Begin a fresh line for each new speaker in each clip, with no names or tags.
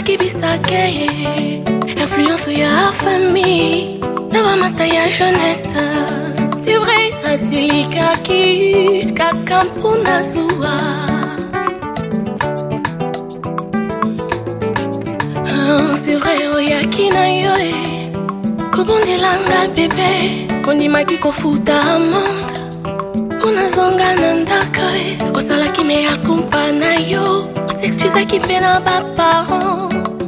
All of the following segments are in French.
qui bisake. Influence ya famille, naba masta ya jeunesse. C'est vrai, asilika ki kakampuna zuwa. C'est vrai, oyakina yoe. Kobondelanga bébé, kondimaki kofuta amande. Unazonga nandaka osala ki me akompana yo. S'excusa qui fait na ba parents.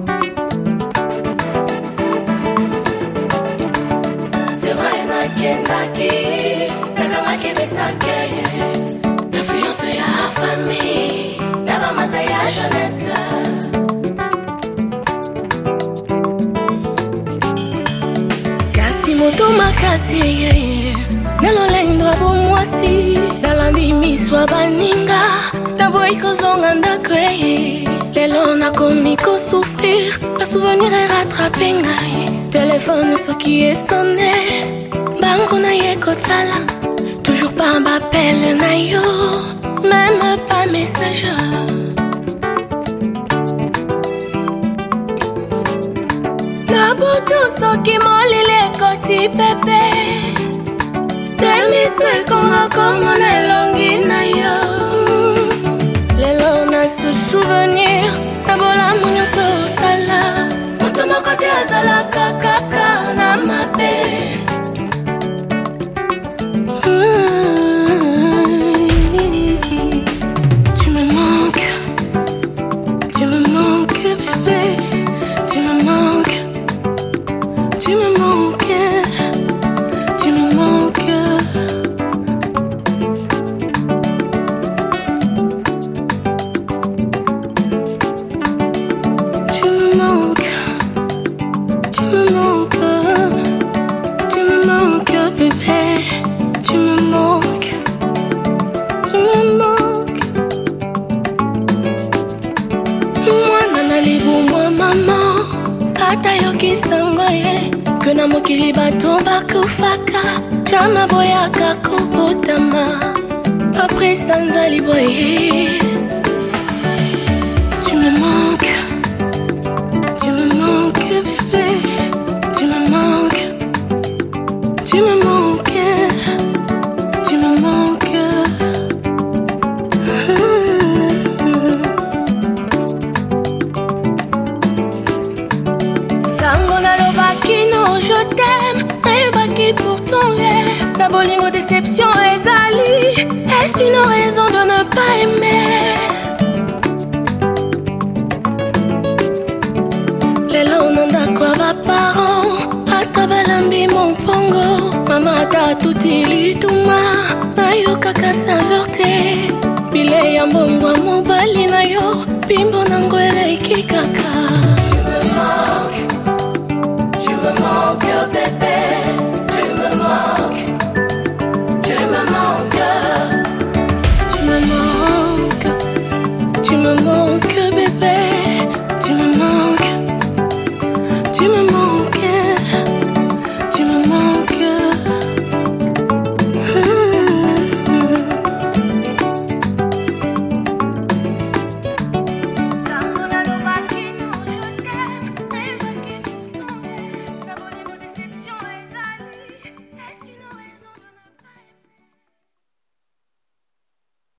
C'est vrai na kendaki, nakanga ki bisake. Influence ya famille, naba masa ya jeunesse. Kasi moto makasi nalolendwa bomwasi nalandi swa baninga naboyi kozonga ndako lelo nakomi kosouffrir la souvenir rattrape ngai téléphone soki esone bango na ye kotala toujours pas bapele na yo même pas message nabutu soki molile koti pepe Demiswe konga komo na longi na yo. Lelo na sou souvenir na bola munyo so sala. Moto moko te azala kakaka na mabe. Tu me manques bébé. Tu me manques. Que na mokili bato bakufaka Jama boyaka kubutama Après sanzali boye Tu me manques bébé Tu me manques je t'aime, et pour ton lait. La bolingo déception ezali. Est-ce une raison de ne pas aimer? Lelo nanda kwa ba parents. Atabalambi mon pongo. Mama ta tutili tuma. Mayo kaka saverté. Bile ya mbongwa mobali na yo. Bimbo nangwele ikikaka. Tu me manques bébé.